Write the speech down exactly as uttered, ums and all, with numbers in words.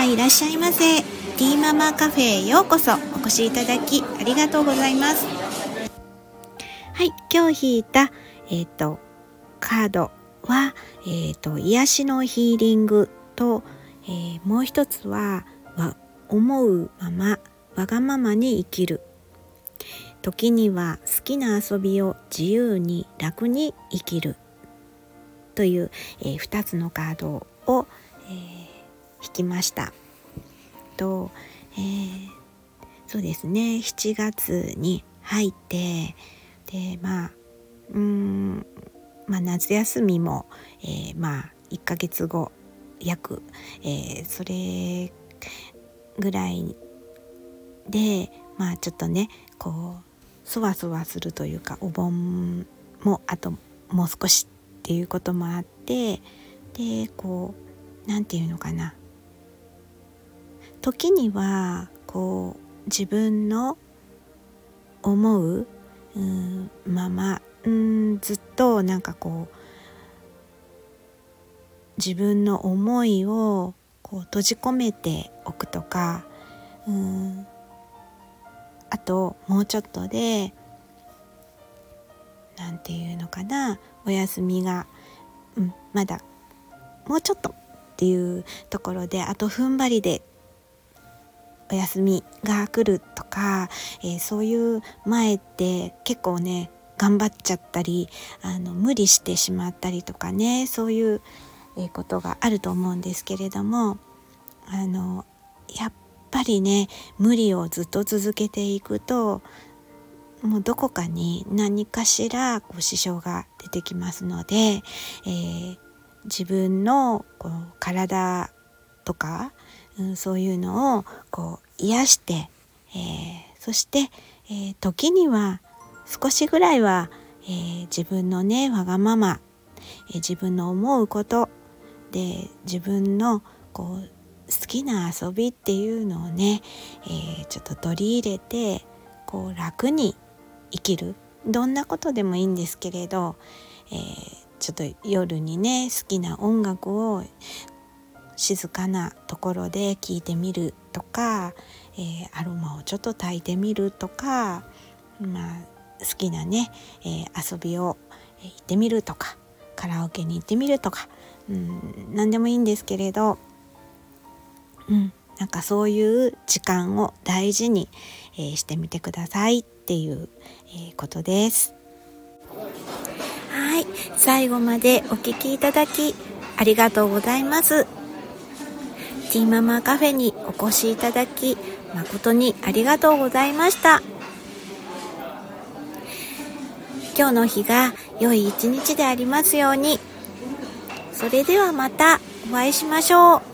はいらっしゃいませ。ティーママカフェへようこそお越しいただきありがとうございます。はい、今日引いた、えー、とカードは、えー、と癒しのヒーリングと、えー、もう一つは思うままわがままに生きる。時には好きな遊びを自由に楽に生きるという、えー、ふたつのカードを、えー、引きました。と、えー、そうですね、しちがつに入ってで、まあうーんまあ、夏休みも、えー、まあいっかげつご約、えー、それぐらいで、まあちょっとねこうそわそわするというか、お盆もあともう少しっていうこともあって、でこうなんていうのかな、時にはこう自分の思う、うん、ままうんずっとなんかこう自分の思いをこう閉じ込めておくとか、うんあともうちょっとでなんていうのかな、お休みが、うん、まだもうちょっとっていうところで、あと踏ん張りでお休みが来るとか、えー、そういう前って結構ね頑張っちゃったり、あの無理してしまったりとかね、そういうことがあると思うんですけれども、あのやっぱりね無理をずっと続けていくと、もうどこかに何かしらこう支障が出てきますので、えー、自分のこう体とか、うん、そういうのをこう癒して、えー、そして、えー、時には少しぐらいは、えー、自分のねわがまま、えー、自分の思うことで自分のこう好きな遊びっていうのをね、えー、ちょっと取り入れてこう楽に生きる。どんなことでもいいんですけれど、えー、ちょっと夜にね好きな音楽を静かなところで聴いてみるとか、えー、アロマをちょっと焚いてみるとか、まあ、好きなね、えー、遊びを行ってみるとか、カラオケに行ってみるとか、うん、何でもいいんですけれど、うん、なんかそういう時間を大事に、えー、してみてくださいっていう、えー、ことです。はい、最後までお聞きいただきありがとうございます。ティーママカフェにお越しいただき誠にありがとうございました。今日の日が良い一日でありますように。それではまたお会いしましょう。